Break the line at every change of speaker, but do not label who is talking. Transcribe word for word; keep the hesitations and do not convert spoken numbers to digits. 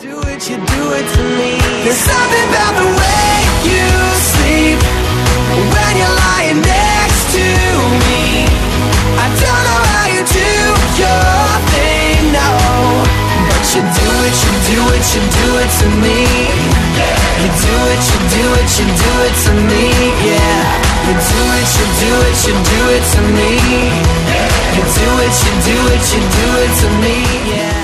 do it, you do it to me. There's something about the way you sleep when you're lying next to me. I don't know how you do your thing, no, but you do it, you do it, you do it to me. You do it, you do it, you do it to me, yeah. You do it, you do it, you do it to me. You do it, you do it, you do it to me, yeah.